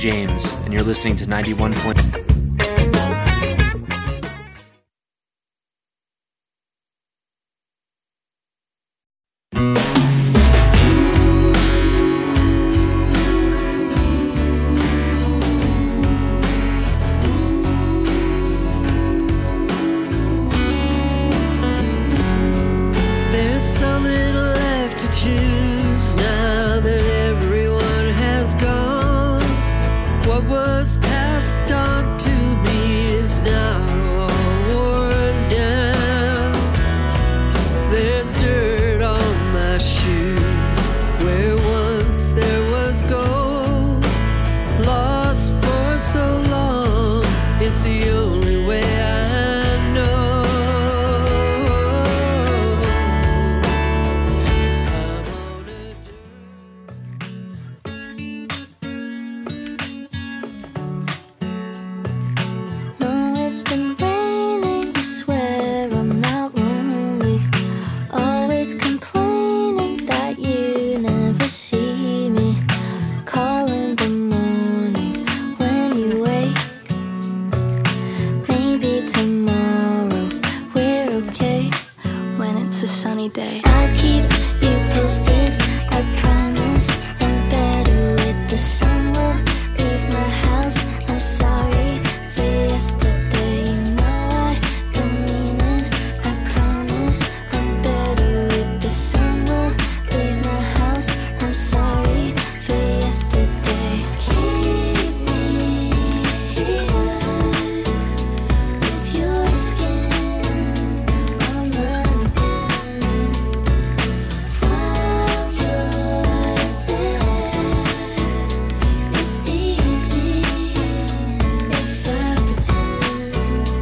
James, and you're listening to 91. There's so little left to choose now that everyone has gone. What was passed on to me is now all worn down. There's dirt on my shoes where once there was gold. Lost for so long, it's the only way I know. No, it's been raining, I swear I'm not lonely. Always complaining that you never see me. Call in the morning when you wake. Maybe tomorrow we're okay when it's a sunny day. I'll keep you posted, I promise. I'm better with the sun. Will leave my house. I'm sorry for yesterday. You know I don't mean it. I promise. I'm better with the sun. Will leave my house. I'm sorry for yesterday. Keep me here with your skin on mine again. While you're there, it's easy if I pretend.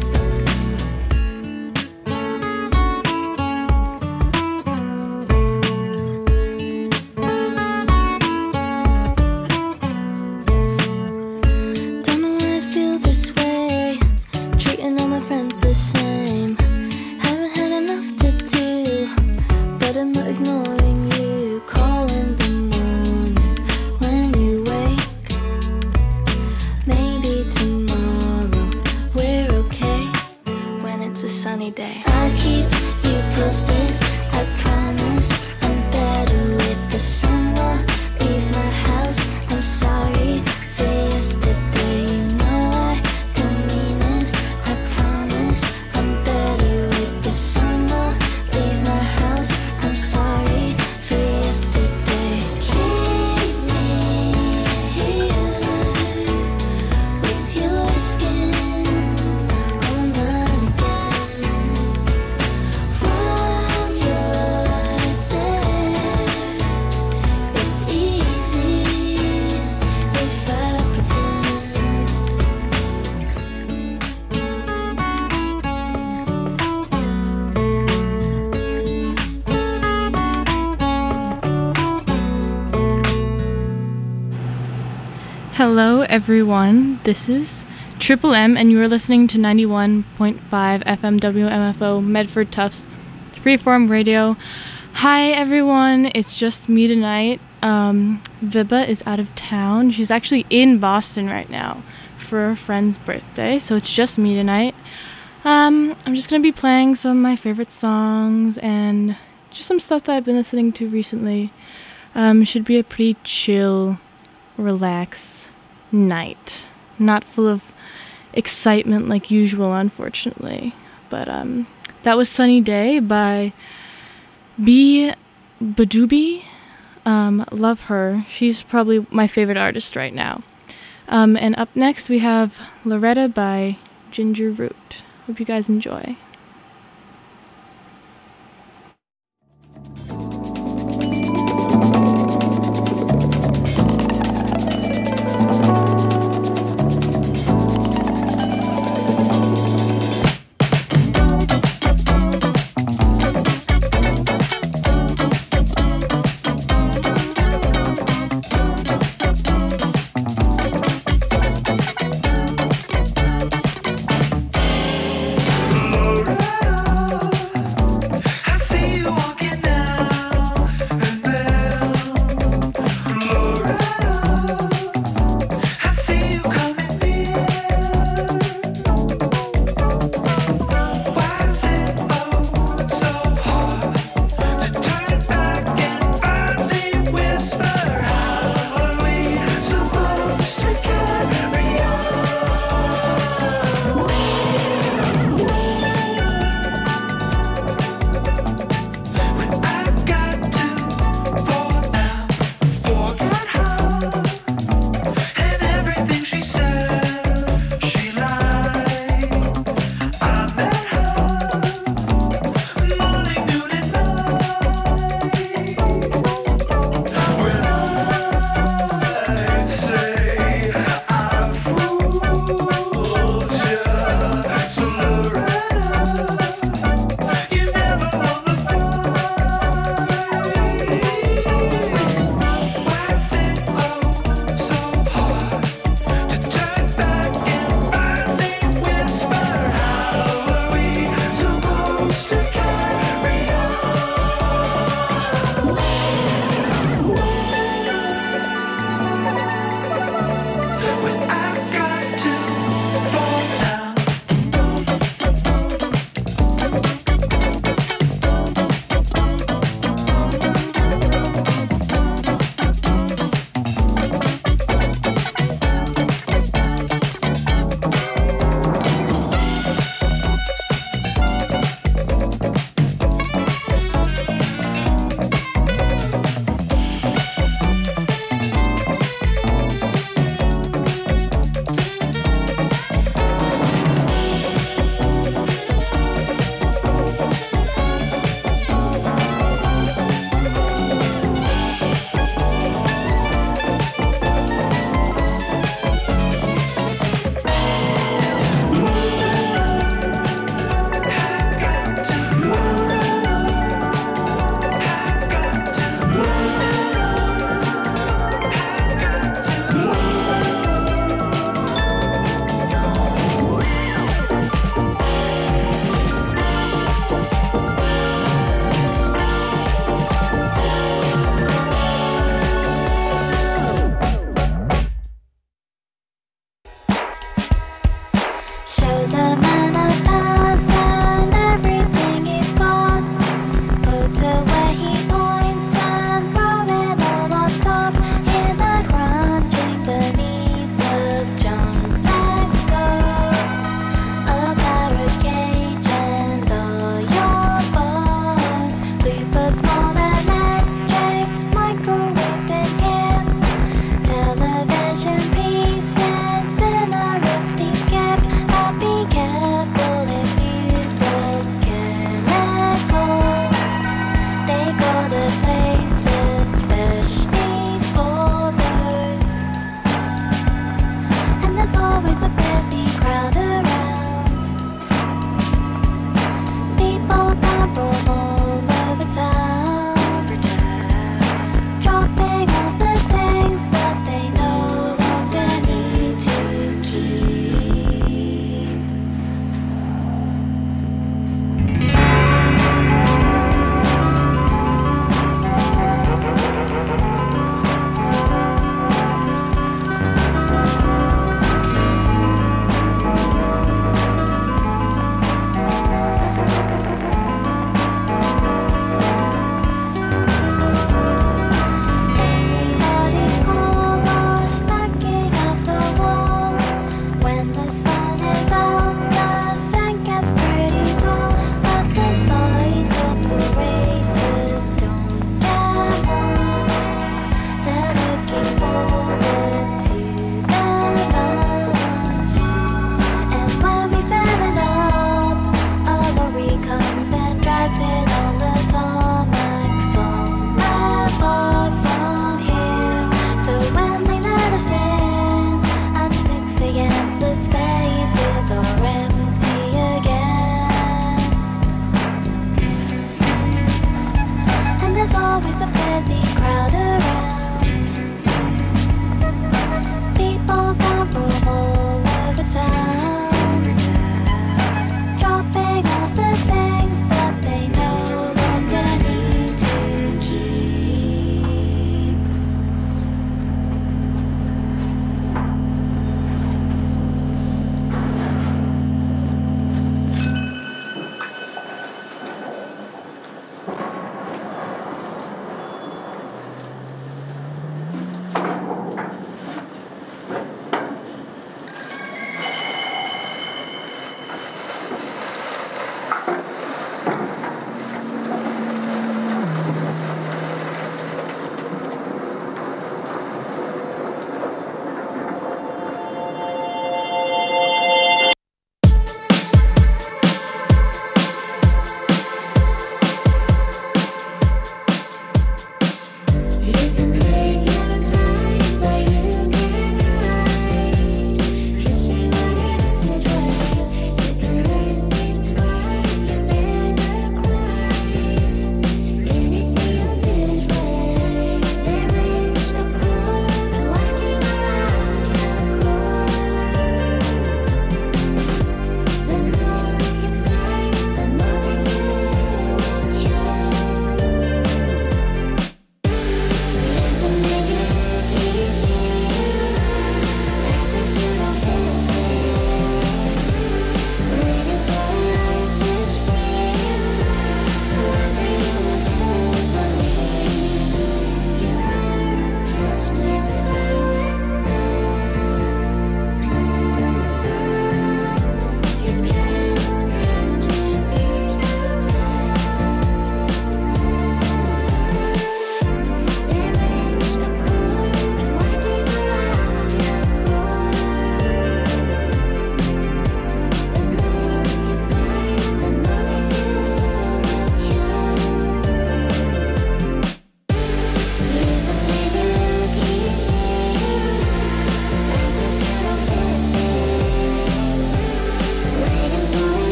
Don't know why I feel this way, treating all my friends the same. Haven't had enough to do, but I'm not ignoring you. Call in the morning when you wake. Maybe tomorrow we're okay when it's a sunny day. I'll keep you posted, I promise. I'm better with the sun. Will leave my house. I'm sorry for yesterday. You know I don't mean it. I promise. I'm better with the sun. Will leave my house. I'm sorry for yesterday. Keep me here with your skin on mine again. While you're there, it's easy if I pretend. Hello, everyone. This is Triple M, and you are listening to 91.5 FM WMFO Medford Tufts Freeform Radio. Hi, everyone. It's just me tonight. Vibba is out of town. She's actually in Boston right now for a friend's birthday, so it's just me tonight. I'm just going to be playing some of my favorite songs and just some stuff that I've been listening to recently. Should be a pretty chill, relax night. Not full of excitement like usual, unfortunately. But that was Sunny Day by B. Badubi. Love her. She's probably my favorite artist right now. And up next we have Loretta by Ginger Root. Hope you guys enjoy. Loretta. always a busy crowd around. People come from all over town, dropping off the things that they no longer need to keep.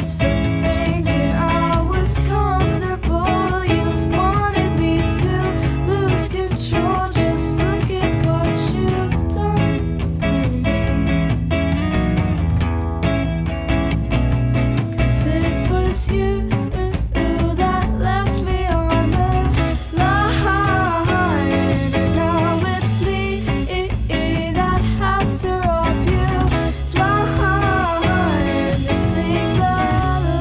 Take the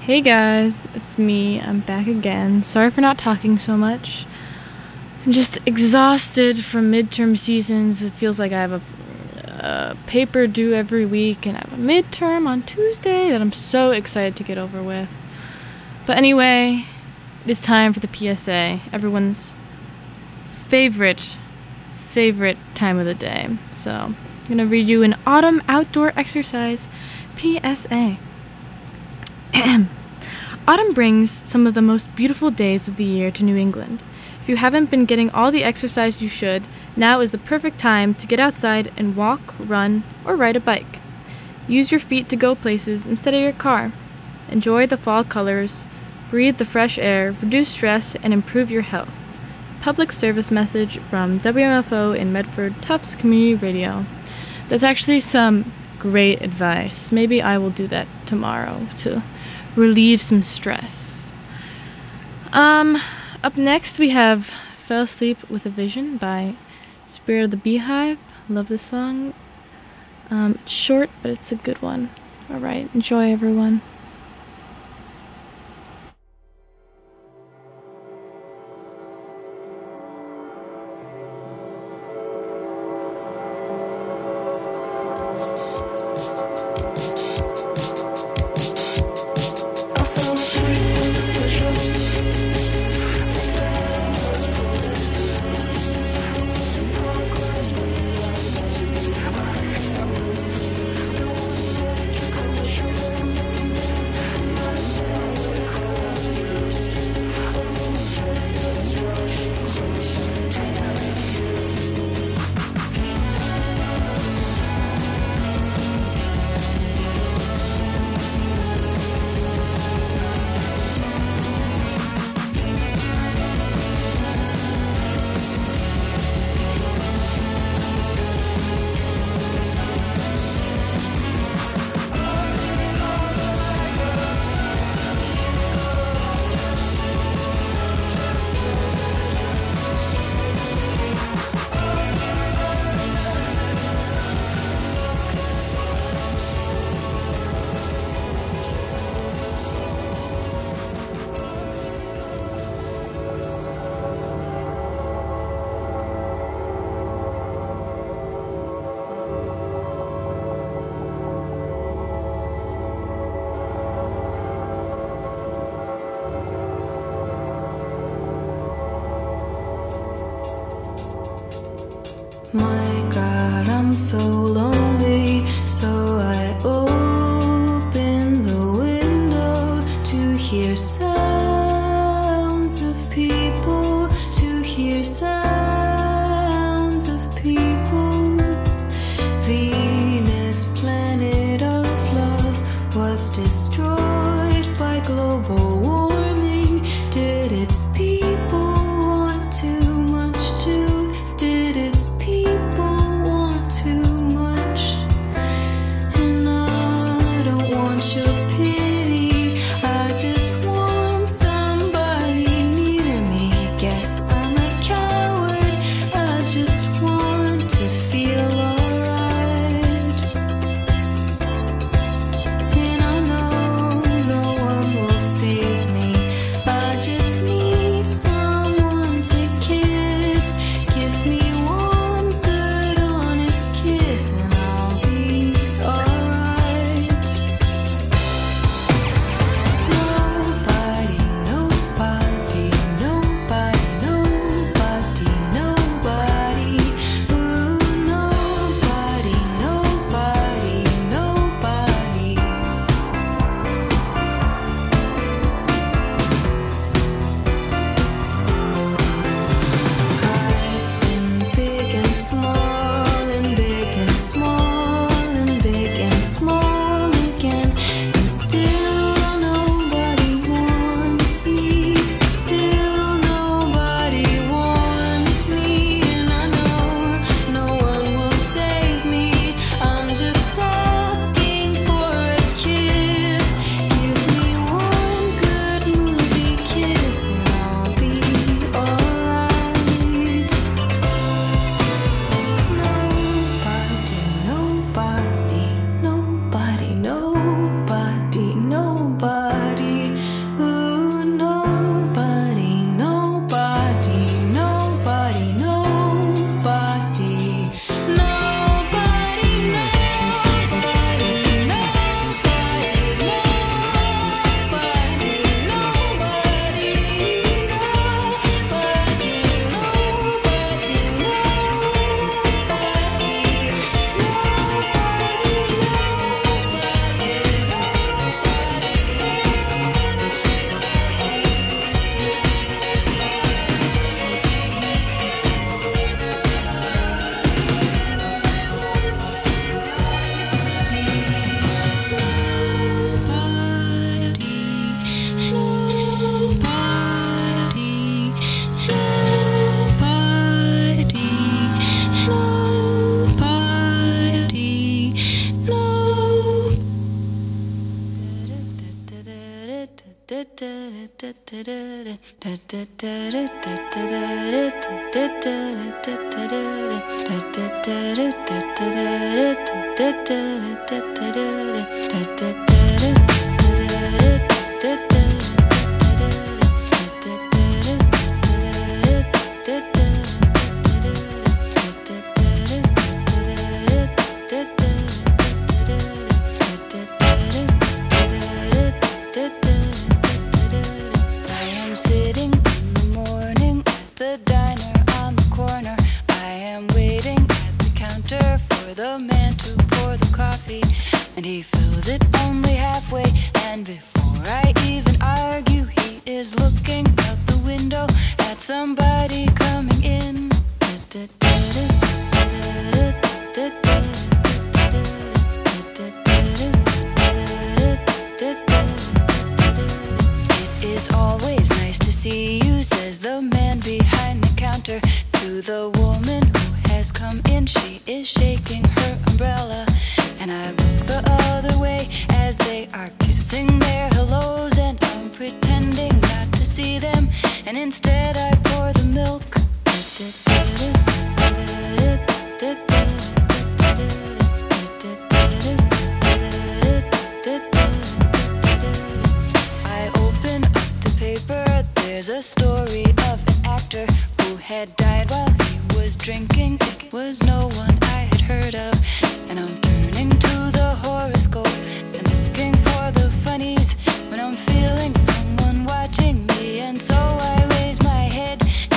Hey guys, it's me. I'm back again. Sorry for not talking so much. I'm just exhausted from midterm seasons. It feels like I have a paper due every week and I have a midterm on Tuesday that I'm so excited to get over with. But anyway, it is time for the PSA, everyone's favorite time of the day. So I'm going to read you an autumn outdoor exercise PSA. Autumn brings some of the most beautiful days of the year to New England. If you haven't been getting all the exercise you should, now is the perfect time to get outside and walk, run, or ride a bike. Use your feet to go places instead of your car. Enjoy the fall colors, breathe the fresh air, reduce stress, and improve your health. Public service message from WMFO in Medford Tufts Community Radio. That's actually some great advice. Maybe I will do that tomorrow to relieve some stress. Up next we have Fell Asleep with a Vision by Spirit of the Beehive. Love this song. It's short, but it's a good one. Alright, enjoy everyone. My God, I'm so lonely, so I open the window to hear sounds of people, to hear sounds of people. Venus, planet of love, was destroyed by global warming. Did its people want too much too? Did its people want too much? And I don't want your pity, I just want somebody near me. Guess I'm a coward, I just want to feel alright. And I know no one will save me. Sitting in the morning at the diner on the corner. I am waiting at the counter for the man to pour the coffee, and he fills it only halfway. And before I even argue, he is looking out the window at somebody coming in. It is always nice to see you, says the man behind the counter to the woman who has come in. She is shaking her umbrella, and I look the other way as they are kissing their hellos, and I'm pretending not to see them, and instead I pour the milk. I open up the paper. There's a story of an actor who had died while he was drinking. It was no one I had heard of, and I'm turning to the horoscope and looking for the funnies when I'm feeling someone watching me, and so I raise my head.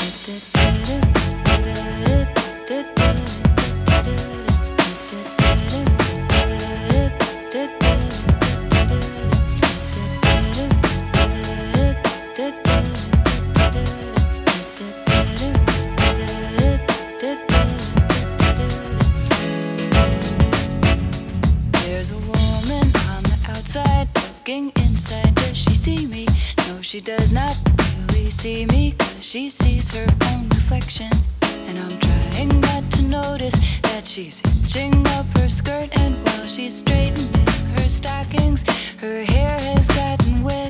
There's a woman on the outside looking inside. Does she see me? No, she does not really see me, 'cause she sees her own reflection. And I'm trying not to notice that she's hitching up her skirt, and while she's straightening her stockings, her hair has gotten wet.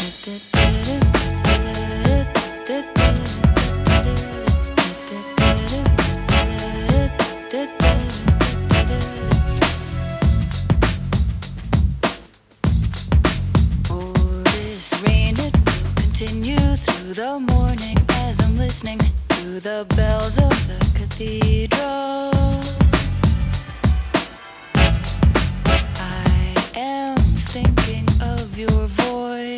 Oh, this rain, it will continue through the morning as I'm listening to the bells of the cathedral. I am thinking of your voice.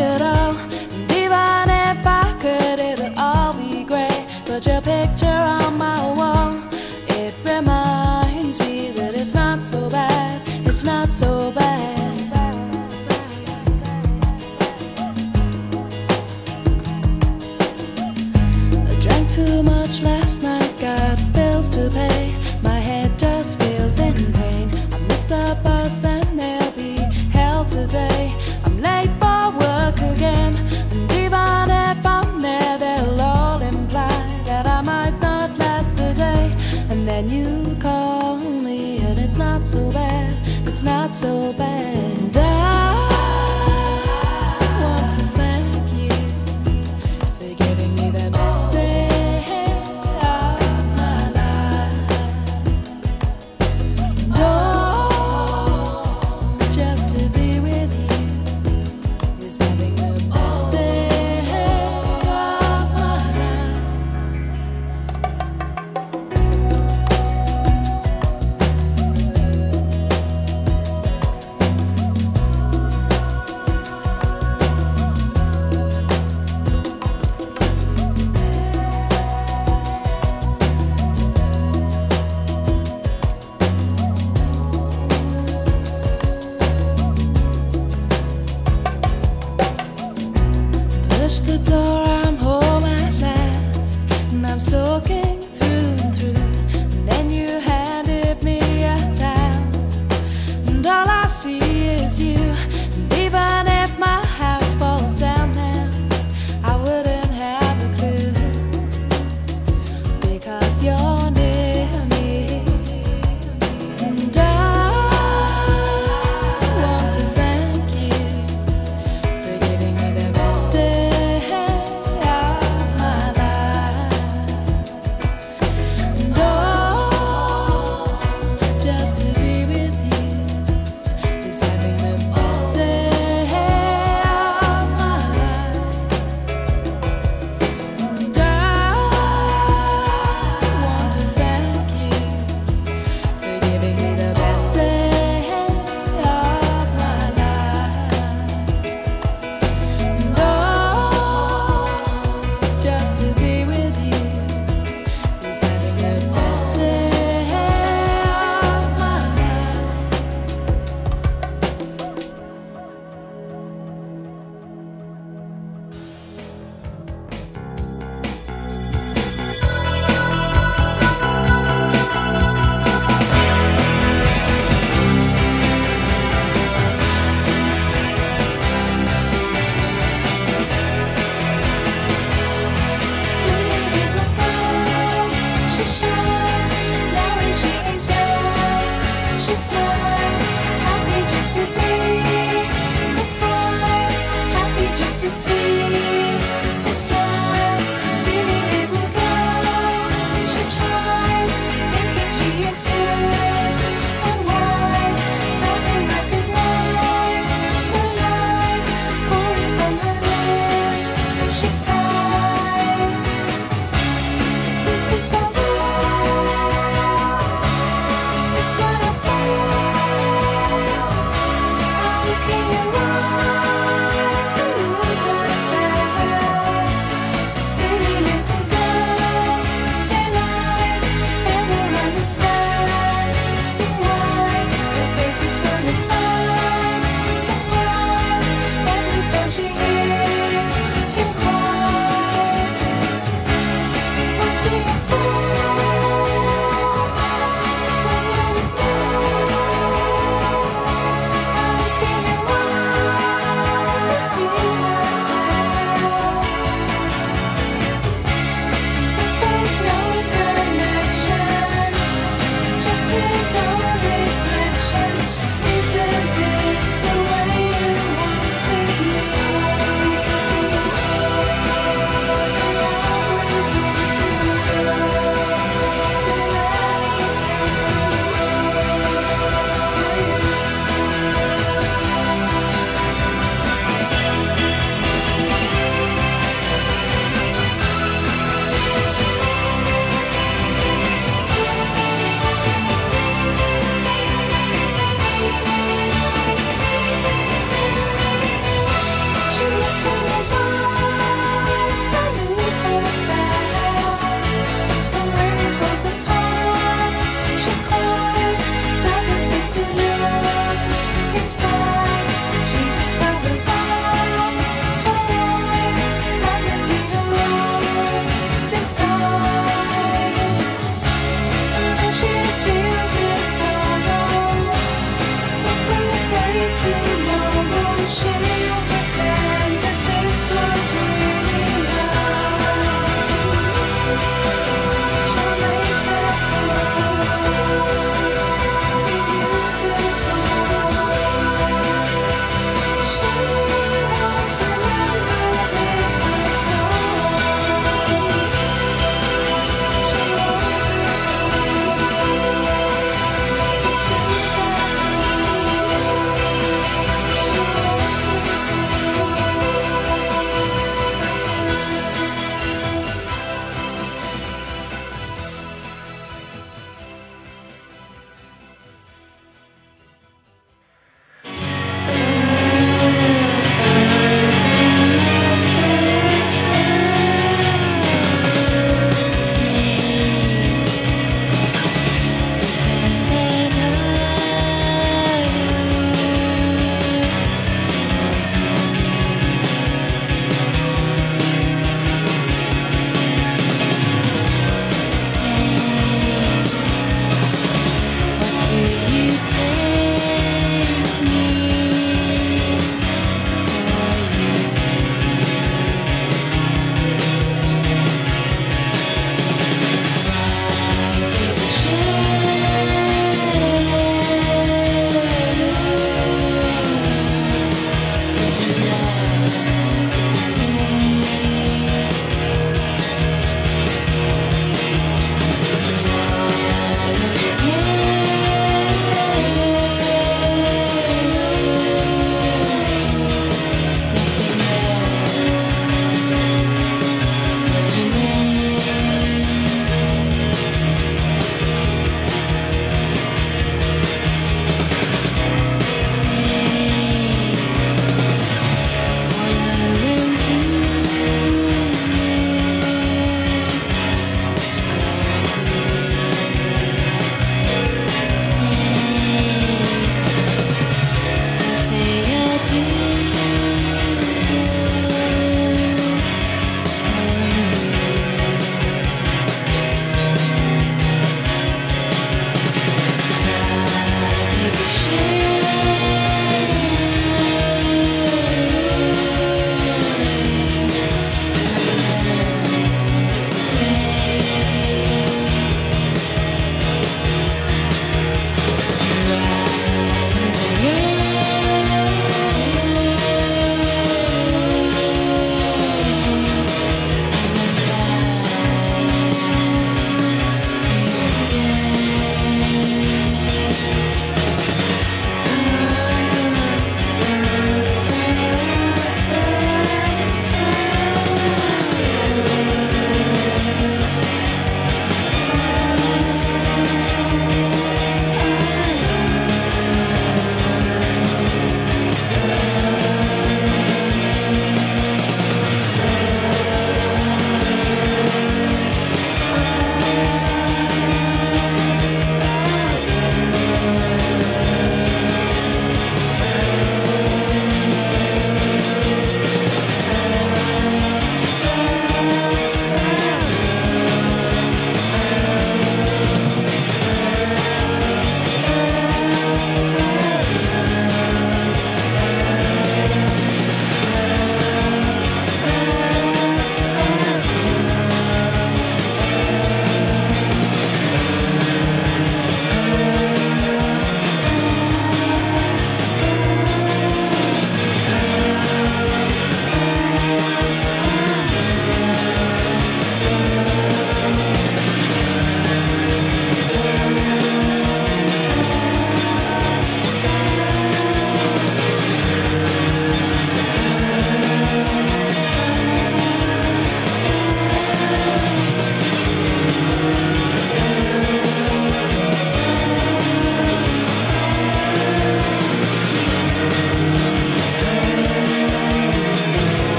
at all. And even if I could, it'll all be great. Put your picture on my wall. It reminds me that it's not so bad. It's not so bad. I drank too much last night, got bills to pay. My head just feels in pain. I missed the bus and there'll be hell today. I'm late for work again, and even if I'm there, they'll all imply that I might not last the day. And then you call me, and it's not so bad. It's not so bad. And I want to thank you for giving me the best day of my life. Oh, just to be with you is having the best day of my life.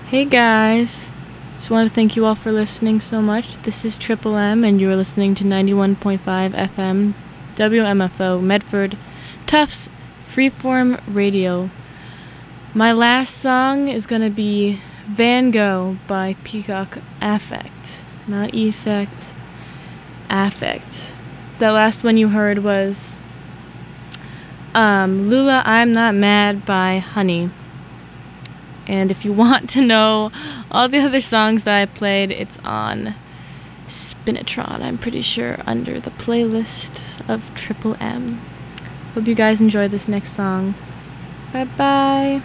Hey guys, just want to thank you all for listening so much. This is Triple M, and you are listening to 91.5 FM WMFO Medford Tufts Freeform Radio. My last song is going to be Van Gogh by Peacock Affect. Not Effect, Affect. The last one you heard was Lula, I'm Not Mad by Honey. And if you want to know all the other songs that I played, it's on Spinatron, I'm pretty sure, under the playlist of Triple M. Hope you guys enjoy this next song. Bye-bye.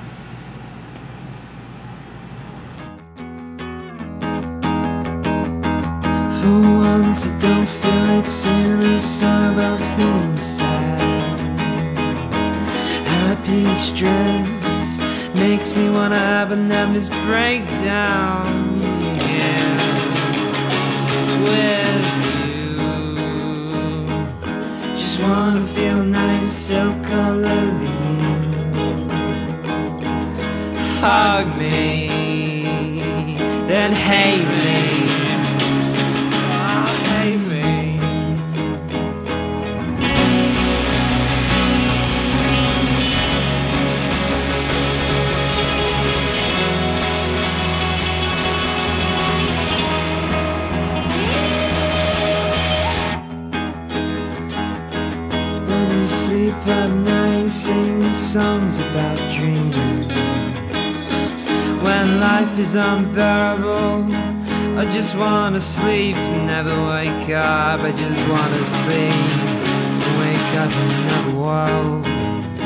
For once I don't feel like singing a song about feeling sad. High peach dress makes me wanna have a nervous breakdown. Yeah, with you, just wanna feel nice, so colorly. Hug me, then hate me. Sleep at night, sing songs about dreams. When life is unbearable, I just wanna sleep, never wake up. I just wanna sleep and wake up in another world.